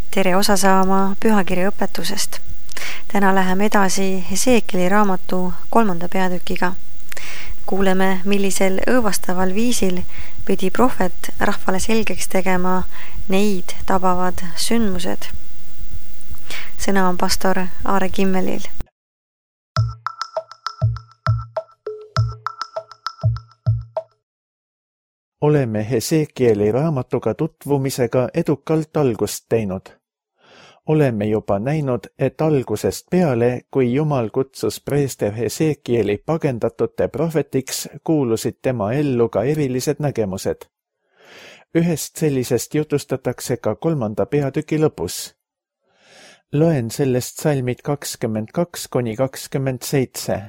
tere osa saama pühakirja õpetusest. Täna läheme edasi Hesekieli raamatu 3. peatükiga. Kuuleme, millisel õõvastaval viisil pidi prohvet rahvale selgeks tegema neid tabavad sündmused. Sõna on pastor Aare Kimmelil. Oleme Hesekieli raamatuga tutvumisega edukalt algust teinud. Oleme juba näinud, et algusest peale, kui Jumal kutsus preester Hesekieli pagendatute prohvetiks, kuulusid tema ellu ka erilised nägemused. Ühest sellisest jutustatakse ka 3. peatüki lõpus. Loen sellest salmid 22–27.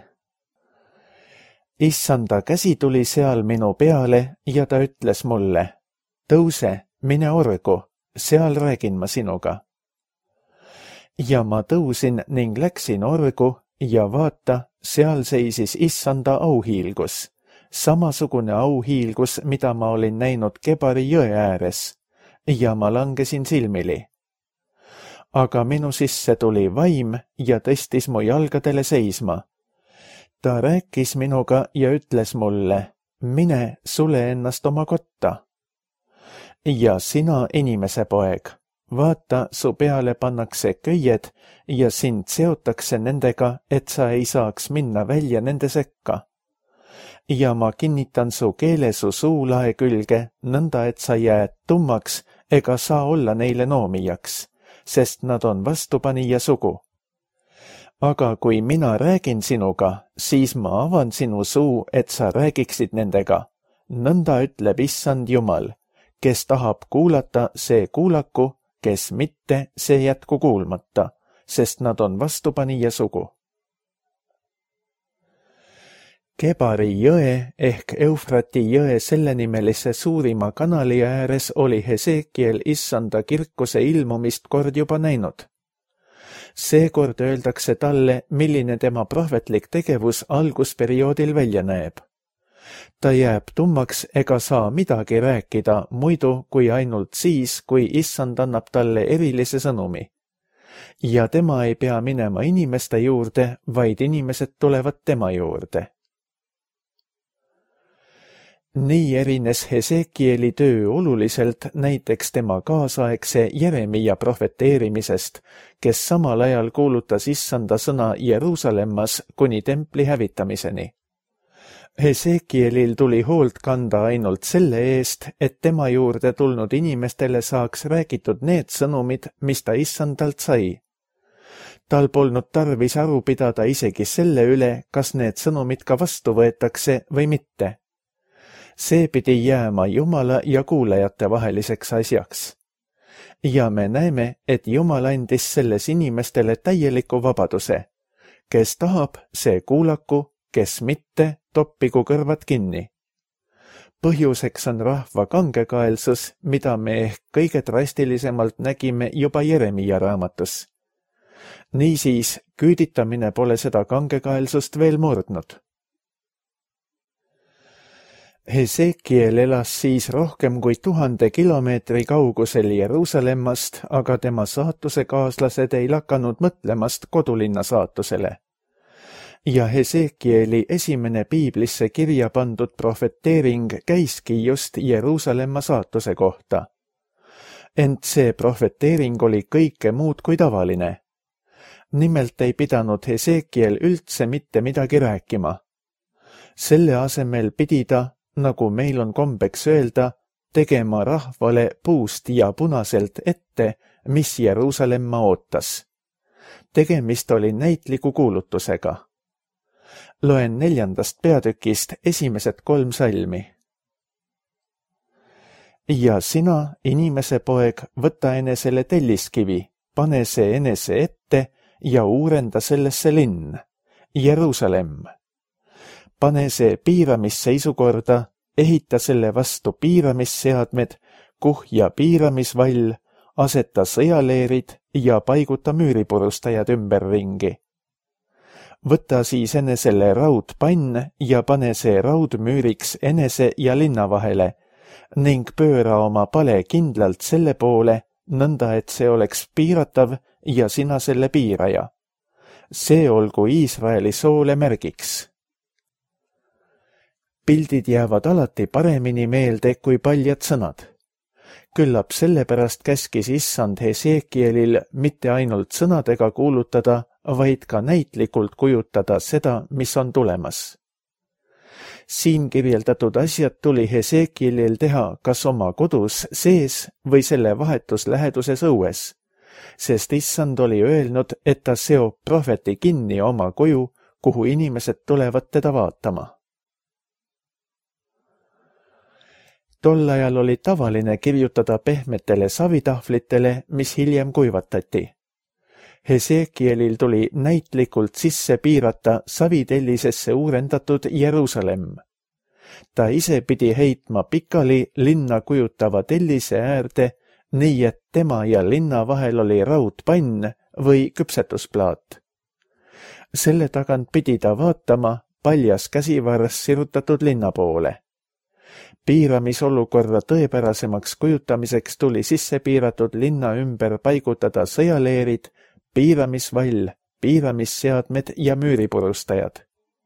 Issanda käsi tuli seal minu peale ja ta ütles mulle, tõuse, mine orgu, seal räägin ma sinuga. Ja ma tõusin ning läksin orgu ja vaata, seal seisis Issanda auhiilgus, samasugune auhiilgus, mida ma olin näinud Kebari jõe ääres, ja ma langesin silmili. Aga minu sisse tuli vaim ja tõstis mu jalgadele seisma. Ta rääkis minuga ja ütles mulle, mine sule ennast oma kotta. Ja sina, inimese poeg, vaata, su peale pannakse köied ja sind seotakse nendega, et sa ei saaks minna välja nende sekka. Ja ma kinnitan su keele su suulae külge, nõnda et sa jääd tummaks ega saa olla neile noomijaks, sest nad on vastupanija sugu. Aga kui mina räägin sinuga, siis ma avan sinu suu, et sa räägiksid nendega. Nõnda ütleb Issand Jumal, kes tahab kuulata, see kuulaku, kes mitte, see jätku kuulmata, sest nad on vastupanija sugu. Kebari jõe ehk Eufrati jõe sellenimelise suurima kanali ääres oli Hesekiel Issanda kirkuse ilmumist kord juba näinud. Seekord öeldakse talle, milline tema prohvetlik tegevus algusperioodil välja näeb. Ta jääb tummaks ega saa midagi rääkida muidu kui ainult siis, kui Issand annab talle erilise sõnumi. Ja tema ei pea minema inimeste juurde, vaid inimesed tulevad tema juurde. Nii erines Hesekieli töö oluliselt näiteks tema kaasaegse Jeremia prohveteerimisest, kes samal ajal kuulutas Issanda sõna Jeruusalemmas kuni templi hävitamiseni. Hesekielil tuli hoolt kanda ainult selle eest, et tema juurde tulnud inimestele saaks räägitud need sõnumid, mis ta Issandalt sai. Tal polnud tarvis aru pidada isegi selle üle, kas need sõnumid ka vastu võetakse või mitte. See pidi jääma Jumala ja kuulajate vaheliseks asjaks. Ja me näeme, et Jumal andis selles inimestele täieliku vabaduse. Kes tahab, see kuulaku, kes mitte, toppigu kõrvad kinni. Põhjuseks on rahva kangekaelsus, mida me ehk kõige drastilisemalt nägime juba Jeremia raamatus. Niisiis, küüditamine pole seda kangekaelsust veel murdnud. Hesekiel elas siis rohkem kui 1000 kilomeetri kaugusel Jeruusalemmast, aga tema saatusekaaslased ei lakanud mõtlemast kodulinna saatusele. Ja Hesekieli esimene piiblisse kirja pandud prohveteering käiski just Jeruusalemma saatuse kohta. Ent see prohveteering oli kõike muud kui tavaline. Nimelt ei pidanud Hesekiel üldse mitte midagi rääkima. Selle asemel pidi ta, nagu meil on kombeks öelda, tegema rahvale puust ja punaselt ette, mis Jeruusalemma ootas. Tegemist oli näitliku kuulutusega. Loen 4. peatükist esimesed 3 salmi. Ja sina, inimese poeg, võta enesele telliskivi, pane see enese ette ja uurenda sellesse linn, Jeruusalemm. Pane see piiramisseisukorda, ehita selle vastu piiramisseadmed, kuhja piiramisvall, aseta sõjaleerid ja paiguta müüripurustajad ümberringi. Võta siis enesele raudpann ja pane see raudmüüriks enese ja linna vahele ning pööra oma pale kindlalt selle poole, nõnda et see oleks piiratav ja sina selle piiraja. See olgu Iisraeli soole märgiks. Pildid jäävad alati paremini meelde kui paljad sõnad. Küllap sellepärast käskis issand Hesekielil mitte ainult sõnadega kuulutada, vaid ka näitlikult kujutada seda, mis on tulemas. Siin kirjeldatud asjad tuli Hesekielil teha kas oma kodus sees või selle vahetus läheduses õues, sest issand oli öelnud, et ta seob prohveti kinni oma koju, kuhu inimesed tulevad teda vaatama. Tol ajal oli tavaline kirjutada pehmetele savitahvlitele, mis hiljem kuivatati. Hesekielil tuli näitlikult sisse piirata savitellisesse uurendatud Jeruusalemm. Ta ise pidi heitma pikali linna kujutava tellise äärde, nii et tema ja linna vahel oli raudpann või küpsetusplaat. Selle tagant pidi ta vaatama paljas käsivarras sirutatud linna poole. Piiramisolukorra tõepärasemaks kujutamiseks tuli sisse piiratud linna ümber paigutada sõjaleerid, piiramisvall, piiramisseadmed ja müüripurustajad.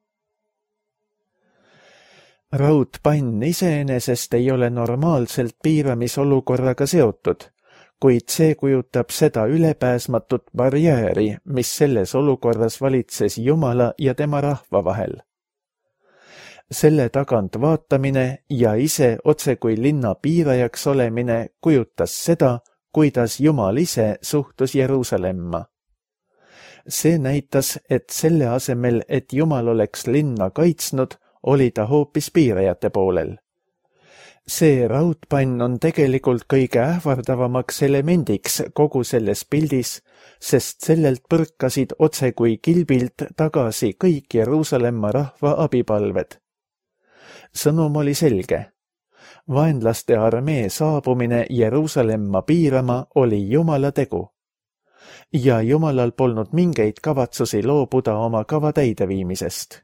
Raudpann iseenesest ei ole normaalselt piiramisolukorraga seotud, kuid see kujutab seda ülepääsmatut barjääri, mis selles olukorras valitses Jumala ja tema rahva vahel. Selle tagant vaatamine ja ise otse kui linna piirajaks olemine kujutas seda, kuidas Jumal ise suhtus Jeruusalemma. See näitas, et selle asemel, et Jumal oleks linna kaitsnud, oli ta hoopis piirajate poolel. See raudpann on tegelikult kõige ähvardavamaks elemendiks kogu selles pildis, sest sellelt põrkasid otse kui kilbilt tagasi kõik Jeruusalemma rahva abipalved. Sõnum oli selge. Vaenlaste armee saabumine Jeruusalemma piirama oli Jumala tegu. Ja Jumalal polnud mingeid kavatsusi loobuda oma kava täideviimisest.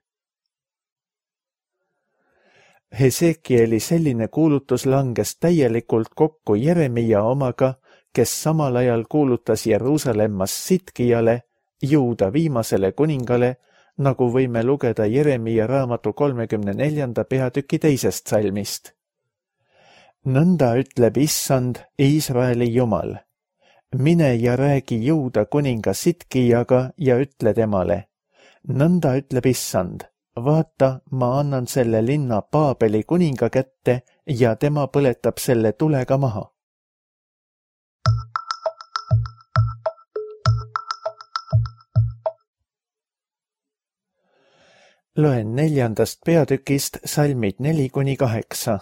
Hesekieli selline kuulutus langes täielikult kokku Jeremia omaga, kes samal ajal kuulutas Jeruusalemmas Sitkijale, Juuda viimasele kuningale, nagu võime lugeda Jeremia raamatu 34. peatüki 2. salmist. Nõnda ütleb issand, Iisraeli Jumal. Mine ja räägi Juuda kuninga Sitkijaga ja ütle temale. Nõnda ütleb issand, vaata, ma annan selle linna Paabeli kuninga kätte ja tema põletab selle tulega maha. Loen 4. peatükist salmid 4-8.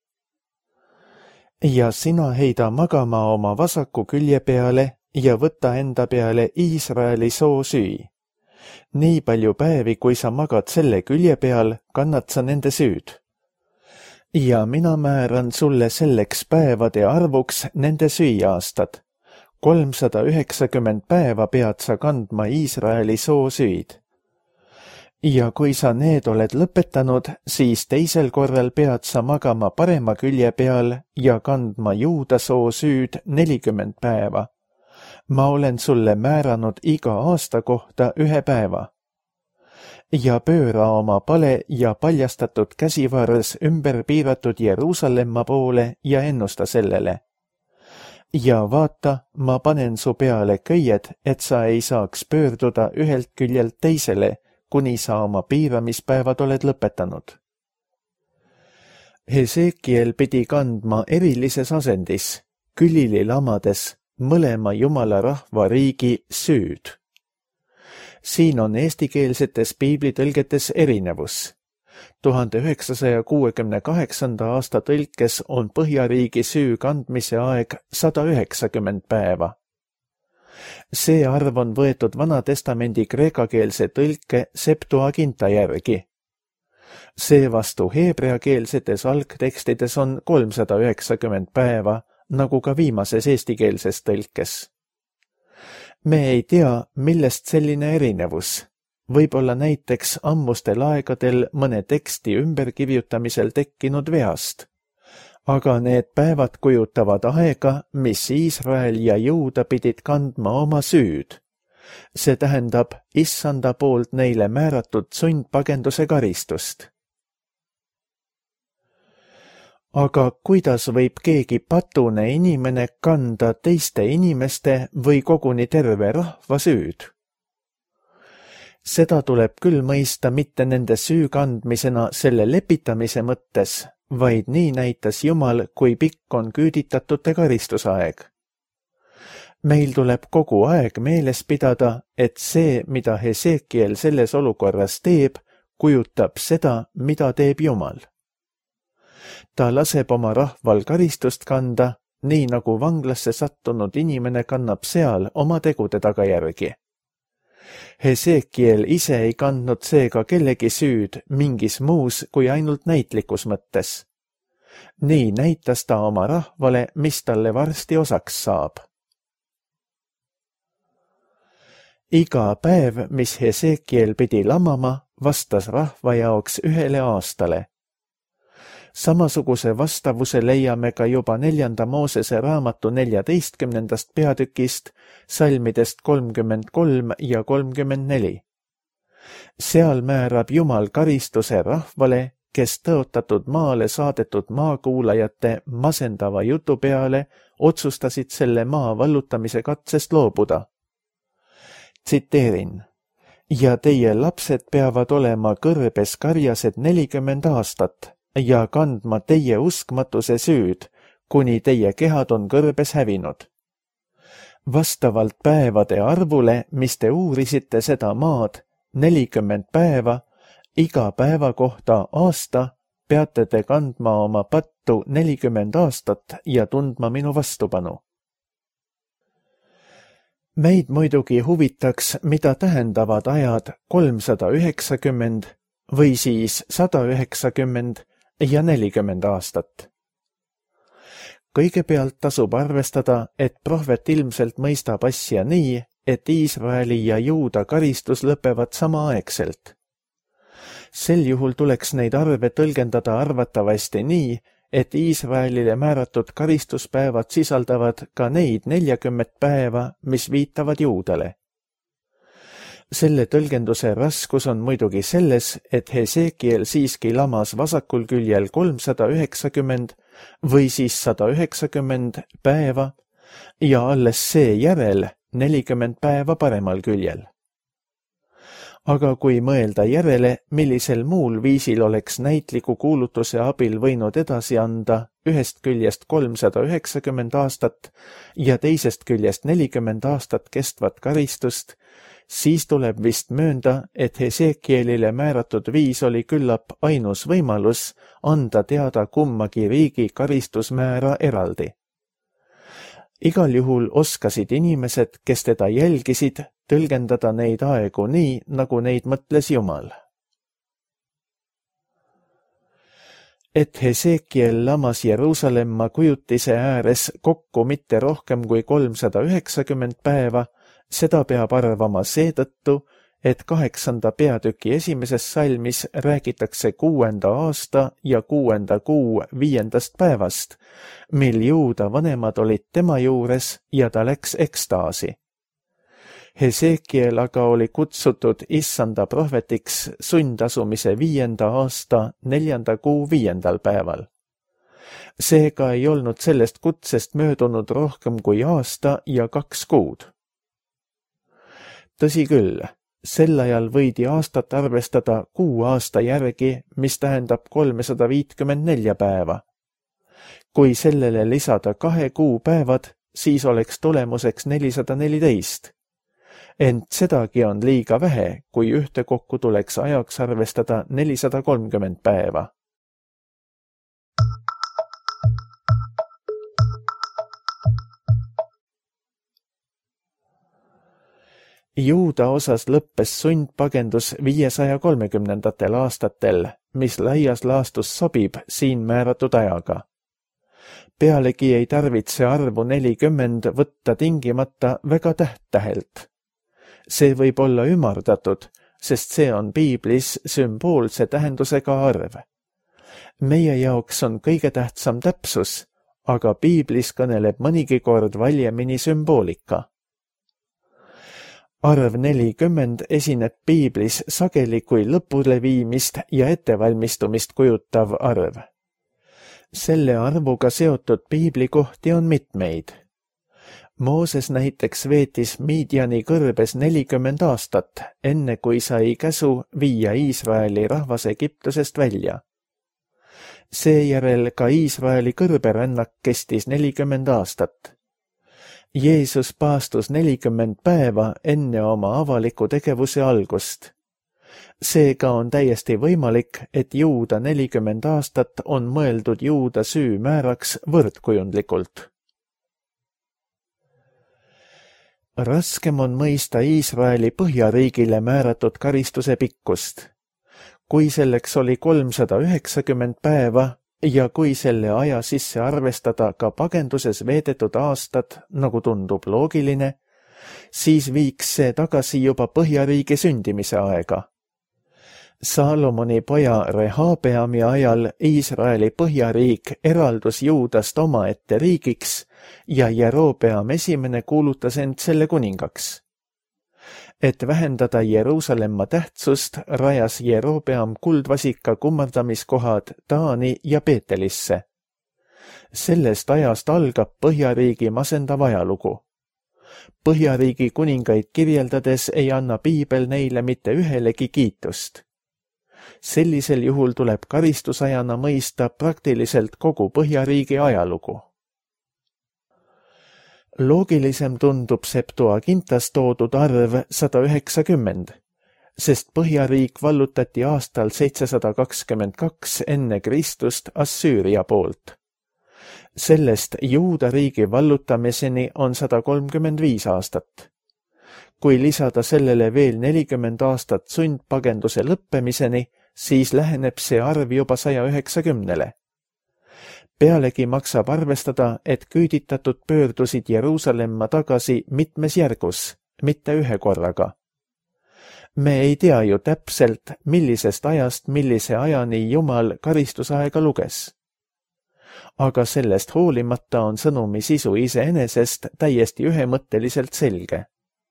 Ja sina heida magama oma vasaku külje peale ja võta enda peale Iisraeli soosüü. Nii palju päevi, kui sa magad selle külje peal, kannad sa nende süüd. Ja mina määran sulle selleks päevade arvuks nende süüaastad. 390 päeva pead sa kandma Iisraeli soosüüd. Ja kui sa need oled lõpetanud, siis teisel korral pead sa magama parema külje peal ja kandma Juuda soosüüd 40 päeva. Ma olen sulle määranud iga aasta kohta 1 päeva. Ja pööra oma pale ja paljastatud käsivarres ümber piiratud Jeruusalemma poole ja ennusta sellele. Ja vaata, ma panen su peale köied, et sa ei saaks pöörduda ühelt küljelt teisele, kuni sa oma piiramispäevad oled lõpetanud. Hesekiel pidi kandma erilises asendis, külili lamades, mõlema Jumala rahva riigi süüd. Siin on eestikeelsetes piiblitõlgetes erinevus. 1968. aasta tõlkes on Põhjariigi süü kandmise aeg 190 päeva. See arv on võetud Vana-testamendi kreekakeelse tõlke Septuaginta järgi. Seevastu heebreakeelsetes algtekstides on 390 päeva, nagu ka viimases eestikeelses tõlkes. Me ei tea, millest selline erinevus. Võib-olla näiteks ammustel aegadel mõne teksti ümberkirjutamisel tekkinud veast. aga need päevad kujutavad aega, mis Iisrael ja Juuda pidid kandma oma süüd. See tähendab Issanda poolt neile määratud sundpagenduse karistust. Aga kuidas võib keegi patune inimene kanda teiste inimeste või koguni terve rahva süüd? Seda tuleb küll mõista mitte nende süü kandmisena selle lepitamise mõttes, vaid nii näitas Jumal, kui pikk on küüditatute karistusaeg. Meil tuleb kogu aeg meeles pidada, et see, mida Hesekiel selles olukorras teeb, kujutab seda, mida teeb Jumal. Ta laseb oma rahval karistust kanda, nii nagu vanglasse sattunud inimene kannab seal oma tegude tagajärgi. Hesekiel ise ei kandnud seega kellegi süüd mingis muus kui ainult näitlikus mõttes. Nii näitas ta oma rahvale, mis talle varsti osaks saab. Iga päev, mis Hesekiel pidi lamama, vastas rahva jaoks 1 aastale. Samasuguse vastavuse leiame ka juba 4. Moosese raamatu 14. peatükist, salmidest 33 ja 34. Seal määrab Jumal karistuse rahvale, kes tõotatud maale saadetud maakuulajate masendava jutu peale otsustasid selle maa vallutamise katsest loobuda. Tsiteerin: ja teie lapsed peavad olema kõrbes karjased 40 aastat ja kandma teie uskmatuse süüd, kuni teie kehad on kõrbes hävinud. Vastavalt päevade arvule, mis te uurisite seda maad, 40 päeva, iga päeva kohta aasta, peate te kandma oma pattu 40 aastat ja tundma minu vastupanu. Meid muidugi huvitaks, mida tähendavad ajad 390 või siis 190 ja 40 aastat. Kõigepealt tasub arvestada, et prohvet ilmselt mõistab asja nii, et Iisraeli ja Juuda karistus lõpevad samaaegselt. Sel juhul tuleks neid arve tõlgendada arvatavasti nii, et Iisraelile määratud karistuspäevad sisaldavad ka neid 40 päeva, mis viitavad Juudale. Selle tõlgenduse raskus on muidugi selles, et Hesekiel siiski lamas vasakul küljel 390 või siis 190 päeva ja alles seejärel 40 päeva paremal küljel. Aga kui mõelda järele, millisel muul viisil oleks näitliku kuulutuse abil võinud edasi anda ühest küljest 390 aastat ja teisest küljest 40 aastat kestvat karistust, siis tuleb vist möönda, et Hesekielile määratud viis oli küllap ainus võimalus anda teada kummagi riigi karistusmäära eraldi. Igal juhul oskasid inimesed, kes teda jälgisid, tõlgendada neid aegu nii, nagu neid mõtles Jumal. Et Hesekiel lamas Jeruusalemma kujutise ääres kokku mitte rohkem kui 390 päeva, seda peab arvama seetõttu, et 8. peatüki 1. salmis räägitakse 6. aasta ja 6. kuu 5. päevast, mil Juuda vanemad olid tema juures ja ta läks ekstaasi. Hesekiel aga oli kutsutud Issanda prohvetiks sundasumise 5. aasta 4. kuu 5. päeval. Seega ei olnud sellest kutsest möödunud rohkem kui aasta ja 2 kuud. Tõsi küll, sel ajal võidi aastat arvestada 6 aasta järgi, mis tähendab 354 päeva. Kui sellele lisada 2 kuu päevad, siis oleks tulemuseks 414. Ent sedagi on liiga vähe, kui ühtekokku tuleks ajaks arvestada 430 päeva. Juuda osas lõppes sundpagendus 530. aastatel, mis laias laastus sobib siin määratud ajaga. Pealegi ei tarvitse arvu 40 võtta tingimata väga täht-tähelt. See võib olla ümardatud, sest see on piiblis sümboolse tähendusega arv. meie jaoks on kõige tähtsam täpsus, aga piiblis kõneleb mõnigi kord valjemini sümboolika. Arv 40 esineb piiblis sageli kui lõpuleviimist ja ettevalmistumist kujutav arv. Selle arvuga seotud piiblikohti on mitmeid. Mooses näiteks veetis Midiani kõrbes 40 aastat, enne kui sai käsu viia Iisraeli rahvas Egiptusest välja. Seejärel ka Iisraeli kõrberännak kestis 40 aastat. Jeesus paastus 40 päeva enne oma avaliku tegevuse algust. Seega on täiesti võimalik, et juuda 40 aastat on mõeldud juuda süü määraks võrdkujundlikult. Raskem on mõista Iisraeli põhjariigile määratud karistuse pikkust. Kui selleks oli 390 päeva ja kui selle aja sisse arvestada ka pagenduses veedetud aastad, nagu tundub loogiline, siis viiks see tagasi juba põhjariigi sündimise aega. Saalomoni poja Rehabeami ajal Iisraeli põhjariik eraldus Juudast omaette riigiks ja Jerobeam esimene kuulutas end selle kuningaks. Et vähendada Jeruusalemma tähtsust, rajas Jerobeam kuldvasika kummardamiskohad Taani ja Beetelisse. Sellest ajast algab põhjariigi masendav ajalugu. Põhjariigi kuningaid kirjeldades ei anna piibel neile mitte ühelegi kiitust. Sellisel juhul tuleb karistusajana mõista praktiliselt kogu põhjariigi ajalugu. Loogilisem tundub Septuagintas toodud arv 190, sest põhjariik vallutati aastal 722 enne Kristust Assüüria poolt. Sellest Juuda riigi vallutamiseni on 135 aastat. Kui lisada sellele veel 40 aastat sundpagenduse lõppemiseni, siis läheneb see arv juba 190-le. Pealegi maksab arvestada, et küüditatud pöördusid Jeruusalemma tagasi mitmes järgus, mitte ühe korraga. Me ei tea ju täpselt, millisest ajast millise ajani Jumal karistusaega luges. Aga sellest hoolimata on sõnumi sisu iseenesest täiesti ühemõtteliselt selge.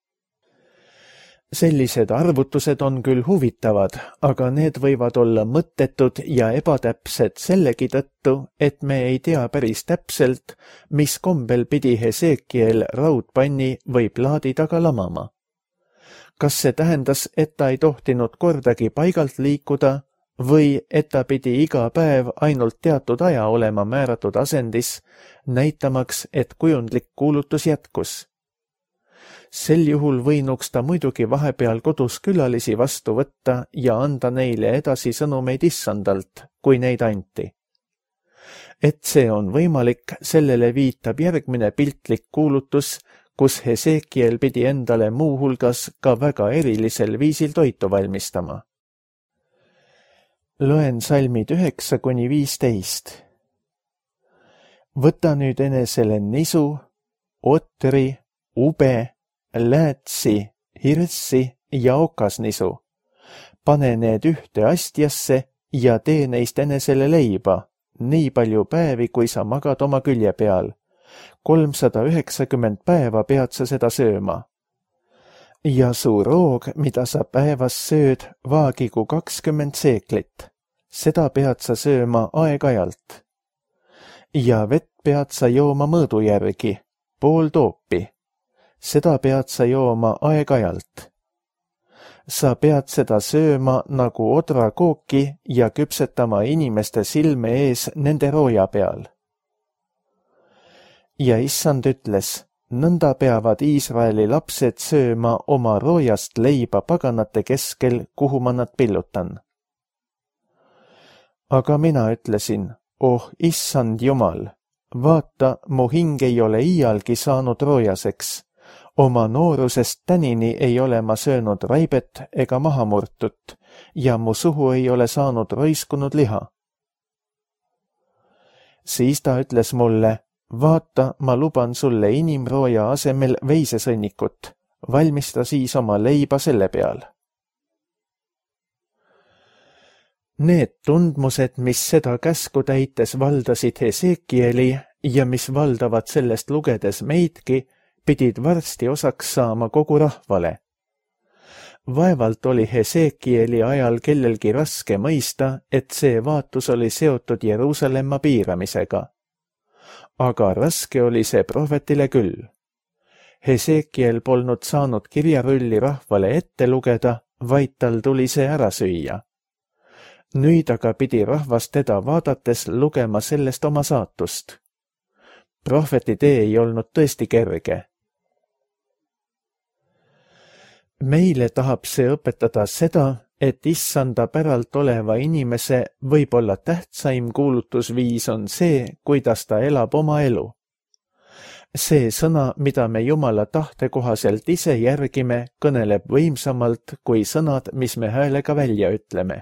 Sellised arvutused on küll huvitavad, aga need võivad olla mõttetud ja ebatäpsed sellegi tõttu, et me ei tea päris täpselt, mis kombel pidi Hesekiel raudpanni või plaadi taga lamama. Kas see tähendas, et ta ei tohtinud kordagi paigalt liikuda või et ta pidi iga päev ainult teatud aja olema määratud asendis, näitamaks, et kujundlik kuulutus jätkus? Sel juhul võinuks ta muidugi vahepeal kodus külalisi vastu võtta ja anda neile edasi sõnumeid issandalt, kui neid anti. Et see on võimalik, sellele viitab järgmine piltlik kuulutus, kus Hesekiel pidi endale muu hulgas ka väga erilisel viisil toitu valmistama. Loen salmid 9-15. Võta nüüd enesele nisu, otri, ube, läätsi, hirssi ja okasnisu. Pane need ühte astjasse ja tee neist enesele leiba, nii palju päevi, kui sa magad oma külje peal. 390 päeva pead sa seda sööma. Ja su roog, mida sa päevas sööd, vaagigu 20 seeklit. Seda pead sa sööma aeg-ajalt. Ja vett pead sa jooma mõõdu järgi, pool toopi. Seda pead sa jooma aeg-ajalt. Sa pead seda sööma nagu odrakooki ja küpsetama inimeste silme ees nende rooja peal. Ja issand ütles, nõnda peavad Iisraeli lapsed sööma oma roojast leiba paganate keskel, kuhu ma nad pillutan. Aga mina ütlesin, oh issand Jumal, vaata, mu hing ei ole iialgi saanud roojaseks. Oma noorusest tänini ei ole ma söönud raibet ega mahamurtut ja mu suhu ei ole saanud roiskunud liha. Siis ta ütles mulle, vaata, ma luban sulle inimrooja asemel veisesõnnikut, valmista siis oma leiba selle peal. Need tundmused, mis seda käsku täites valdasid Hesekieli ja mis valdavad sellest lugedes meidki, pidid varsti osaks saama kogu rahvale. Vaevalt oli Hesekieli ajal kellelgi raske mõista, et see vaatus oli seotud Jeruusalemma piiramisega. Aga raske oli see prohvetile küll. Hesekiel polnud saanud kirjarulli rahvale ette lugeda, vaid tal tuli see ära süüa. Nüüd aga pidi rahvas teda vaadates lugema sellest oma saatust. Prohveti tee ei olnud tõesti kerge. Meile tahab see õpetada seda, et issanda päralt oleva inimese võib-olla tähtsaim kuulutusviis on see, kuidas ta elab oma elu. See sõna, mida me Jumala tahte kohaselt ise järgime, kõneleb võimsamalt kui sõnad, mis me häälega välja ütleme.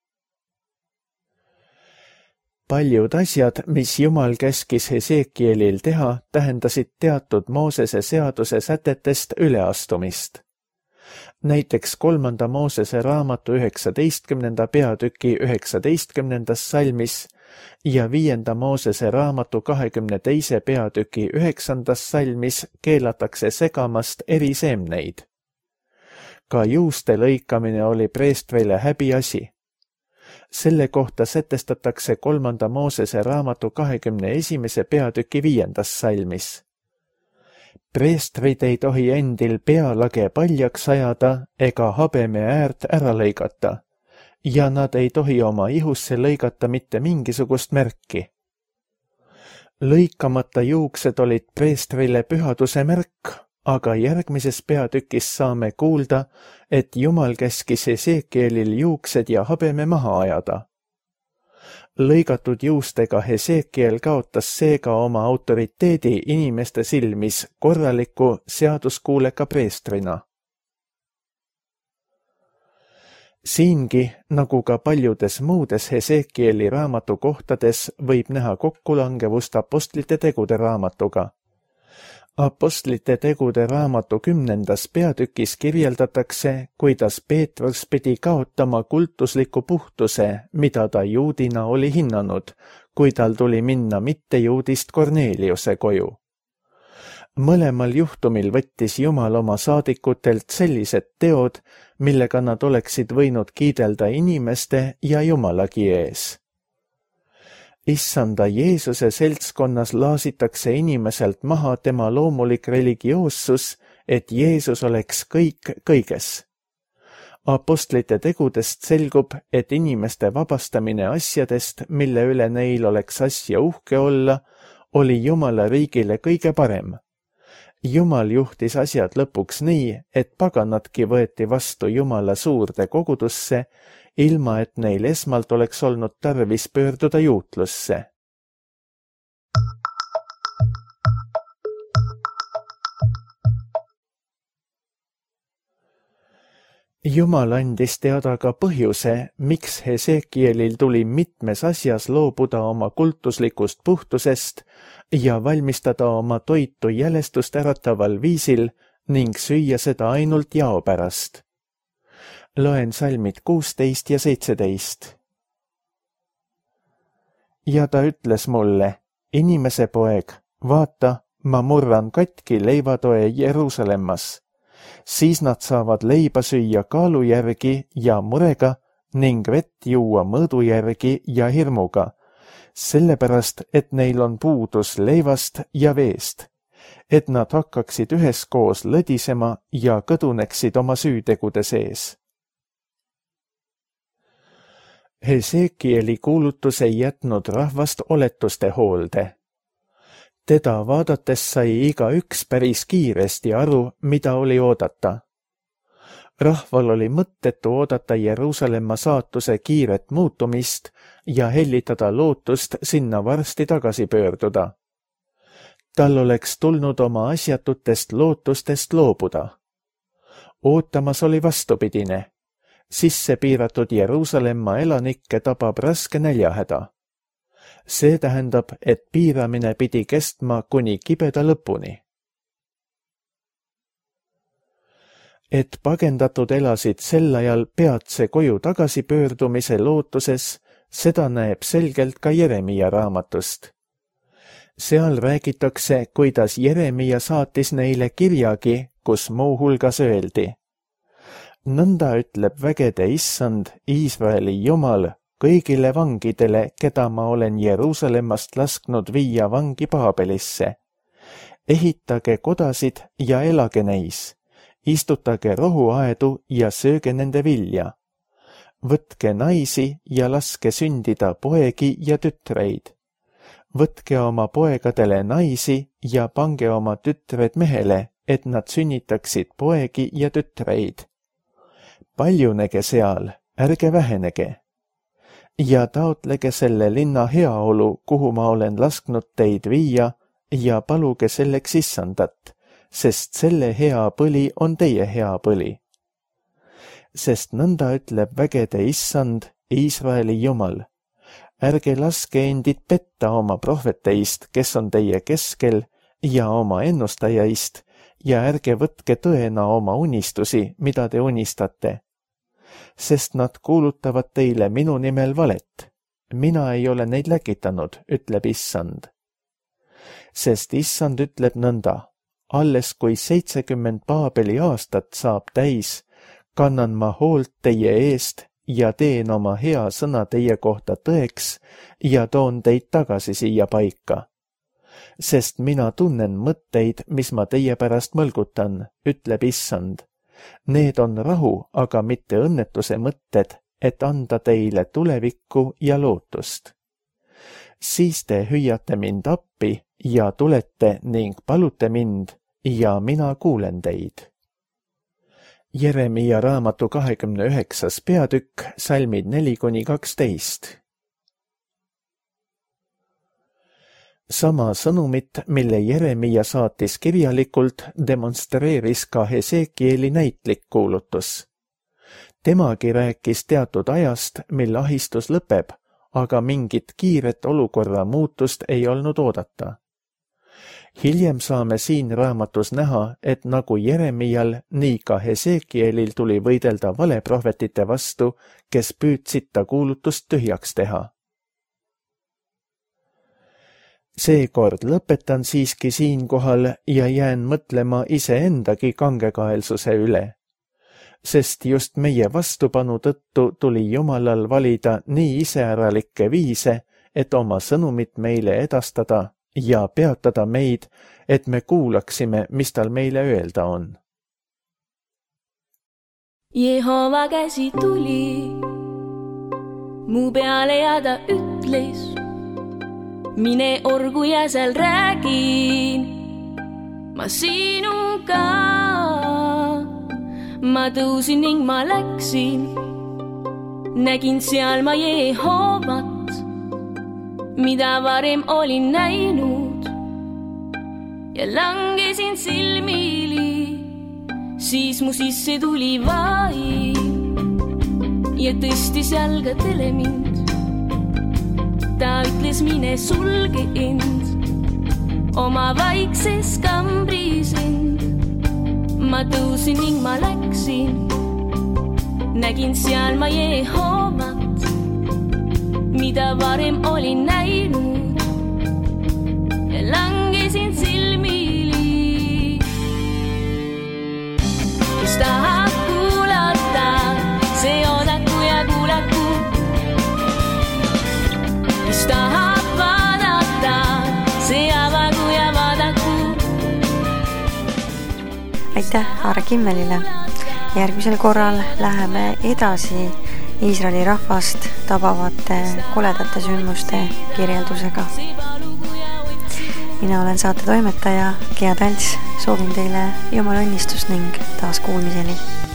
Paljud asjad, mis Jumal käskis Hesekielil teha, tähendasid teatud Moosese seaduse sätetest üleastumist. Näiteks 3. Moosese raamatu 19. peatüki 19. salmis ja 5. Moosese raamatu 22. peatüki 9. salmis keelatakse segamast eri seemneid. Ka juuste lõikamine oli preestrile häbiasi. Selle kohta sätestatakse 3. Moosese raamatu 21. peatüki 5. salmis. Preestrid ei tohi endil pealage paljaks ajada ega habeme äärt ära lõigata ja nad ei tohi oma ihusse lõigata mitte mingisugust märki. Lõikamata juuksed olid preestrile pühaduse märk, aga järgmises peatükis saame kuulda, et Jumal käskis Hesekielil juuksed ja habeme maha ajada. Lõigatud juustega Hesekiel kaotas seega oma autoriteedi inimeste silmis korraliku seaduskuuleka preestrina. Siingi, nagu ka paljudes muudes Hesekieli raamatu kohtades, võib näha kokkulangevust apostlite tegude raamatuga. Apostlite tegude raamatu 10. peatükis kirjeldatakse, kuidas Peetrus pidi kaotama kultusliku puhtuse, mida ta juudina oli hinnanud, kui tal tuli minna mittejuudist Korneliuse koju. Mõlemal juhtumil võttis Jumal oma saadikutelt sellised teod, millega nad oleksid võinud kiidelda inimeste ja Jumalagi ees. Issanda Jeesuse seltskonnas laasitakse inimeselt maha tema loomulik religioossus, et Jeesus oleks kõik kõiges. Apostlite tegudest selgub, et inimeste vabastamine asjadest, mille üle neil oleks asja uhke olla, oli Jumala riigile kõige parem. Jumal juhtis asjad lõpuks nii, et paganadki võeti vastu Jumala suurde kogudusse, ilma et neil esmalt oleks olnud tarvis pöörduda juutlusse. Jumal andis teada ka põhjuse, miks Hesekielil tuli mitmes asjas loobuda oma kultuslikust puhtusest ja valmistada oma toitu jälestust ärataval viisil ning süüa seda ainult jao pärast. Loen salmid 16 ja 17. Ja ta ütles mulle, inimese poeg, vaata, ma murran katki leivatoe Jeruusalemmas. Siis nad saavad leiba süüa kaalu järgi ja murega ning vett juua mõõdu järgi ja hirmuga, sellepärast, et neil on puudus leivast ja veest, et nad hakkaksid üheskoos lõdisema ja kõduneksid oma süütegude sees. Hesekieli kuulutus ei jätnud rahvast oletuste hoolde. Teda vaadates sai igaüks päris kiiresti aru, mida oli oodata. Rahval oli mõttetu oodata Jeruusalemma saatuse kiiret muutumist ja hellitada lootust sinna varsti tagasi pöörduda. Tal oleks tulnud oma asjatutest lootustest loobuda. Ootamas oli vastupidine. Sisse piiratud Jeruusalemma elanikke tabab raske näljahäda. See tähendab, et piiramine pidi kestma kuni kibeda lõpuni. et pagendatud elasid sel ajal peatse koju tagasipöördumise lootuses, seda näeb selgelt ka Jeremia raamatust. Seal räägitakse, kuidas Jeremia saatis neile kirjagi, kus muuhulgas öeldi: nõnda ütleb vägede issand, Iisraeli Jumal, kõigile vangidele, keda ma olen Jeruusalemmast lasknud viia vangi Paabelisse. Ehitage kodasid ja elage neis, istutage rohuaedu ja sööge nende vilja. Võtke naisi ja laske sündida poegi ja tütreid. Võtke oma poegadele naisi ja pange oma tütred mehele, et nad sünnitaksid poegi ja tütreid. Paljunege seal, ärge vähenege. Ja taotlege selle linna heaolu, kuhu ma olen lasknud teid viia, ja paluge selleks issandat, sest selle hea põli on teie hea põli. Sest nõnda ütleb vägede issand, Iisraeli Jumal: ärge laske endid petta oma prohveteist, kes on teie keskel, ja oma ennustajaist, ja ärge võtke tõena oma unistusi, mida te unistate. Sest nad kuulutavad teile minu nimel valet. Mina ei ole neid läkitanud, ütleb issand. Sest issand ütleb nõnda: alles kui 70 Paabeli aastat saab täis, kannan ma hoolt teie eest ja teen oma hea sõna teie kohta tõeks ja toon teid tagasi siia paika. Sest mina tunnen mõtteid, mis ma teie pärast mõlgutan, ütleb issand. Need on rahu, aga mitte õnnetuse mõtted, et anda teile tulevikku ja lootust. Siis te hüüate mind appi ja tulete ning palute mind ja mina kuulen teid. Jeremia raamatu 29. peatükk, salmid 4-12. Sama sõnumit, mille Jeremia saatis kirjalikult, demonstreeris ka Hesekieli näitlik kuulutus. Temagi rääkis teatud ajast, mil ahistus lõpeb, aga mingit kiiret olukorra muutust ei olnud oodata. Hiljem saame siin raamatus näha, et nagu Jeremial, nii ka Hesekielil tuli võidelda valeprohvetite vastu, kes püüdsid ta kuulutust tühjaks teha. Seekord lõpetan siiski siinkohal ja jään mõtlema iseendagi kangekaelsuse üle, sest just meie vastupanu tõttu tuli Jumalal valida nii iseäralikke viise, et oma sõnumit meile edastada ja peatada meid, et me kuulaksime, mis tal meile öelda on. Jehova käsi tuli mu peale ja ta ütles: mine orgu ja seal räägin ma sinuga. Ma tõusin ning ma läksin, nägin seal ma Jehovat, mida varem olin näinud, ja langesin silmili. Siis mu sisse tuli vaim ja tõstis jalgadele mind. Ta ütles: mine sulge end oma vaikses kambris end. Ma tõusin ning ma läksin, nägin seal ma Jehovat, mida varem olin näinud, ja langesin silmili. Kes tahab kuulata, see oodaku ja kuulaku. Kes tahab vaadata, see avagu ja vaadaku. Aitäh Aare Kimmelile. Järgmisel korral läheme edasi Iisraeli rahvast tabavate koledate sündmuste kirjeldusega. Mina olen saate toimetaja Gea Tants, soovin teile Jumala õnnistust ning taas kuulmiseni.